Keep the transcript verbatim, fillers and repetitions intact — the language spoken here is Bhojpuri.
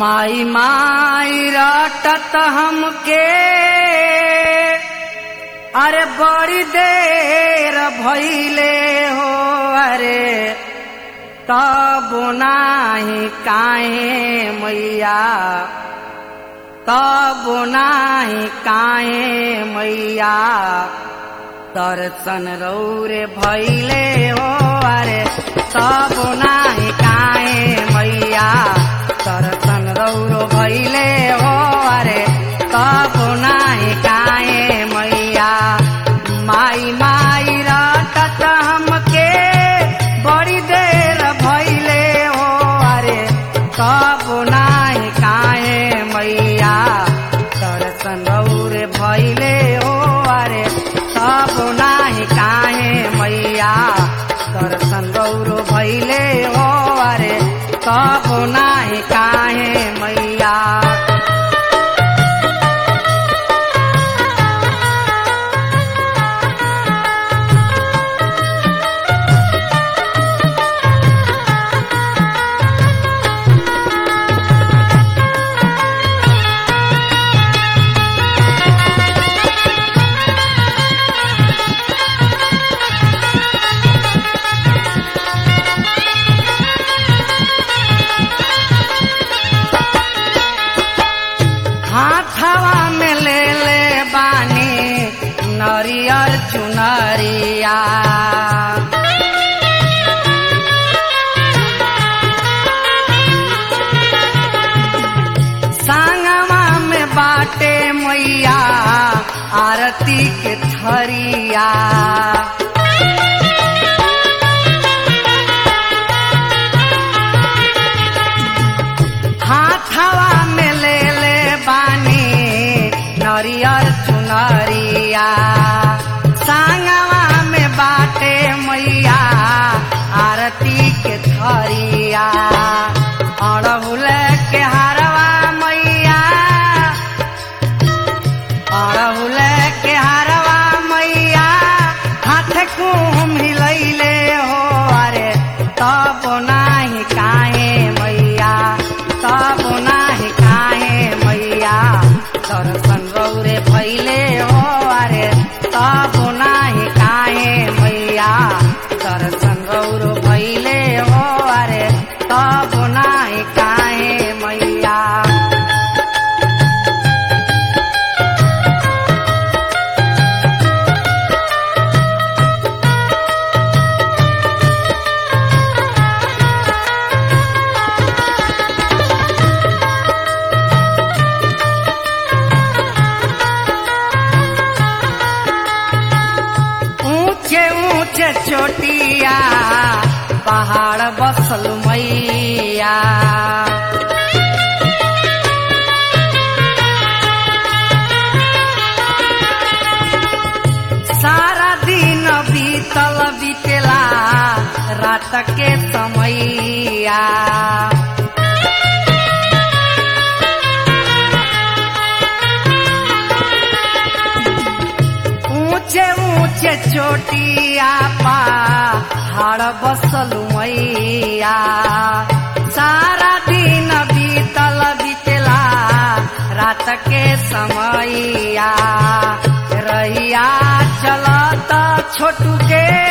माई माई रटत हमके अरे बड़ी देर भइले हो अरे तब नाही काहे मैया तब नाही काहे मैया दर्शन रौरे भइले हो अरे तब नाही काहे मैया दर्शन रौरो भइले हो अरे तब नाही काहे मैया माई माई रटत हमके बड़ी देर भइले हो अरे तब नाही काहे मैया दर्शन रौरे भइले हो अरे तब नाही काहे मैया दर्शन रौरो भइले हो अरे तब नाही काहे मैया हाथवा में ले ले बानी नरियर चुनरिया सांगवा में बाटे मैया आरती के थरिया हाथवा में ले ले बानी नरियर चुनरिया सांगवा में बाटे मैया आरती के थरिया अड़हुल के हारवा मैया अड़हुल के हारवा मैया हाथ को मिलैले हो अरे तब नाही काहे मैया तब नाही काहे मैया दर्शन रौरे भइले हो अरे तब नाही काहे मैया दर्शन रौरो भइले हो अरे तब नाही काहे मैया ऊंचे ऊंचे चोटिया पहाड़ बसल मैया सारा दिन बीतल बीतेला रात के समैया ऊंचे ऊंचे चोटिया पहाड़ बसल मैया सारा दिन बीतल बीतेला रात के समैया रहिया चलत छोटू के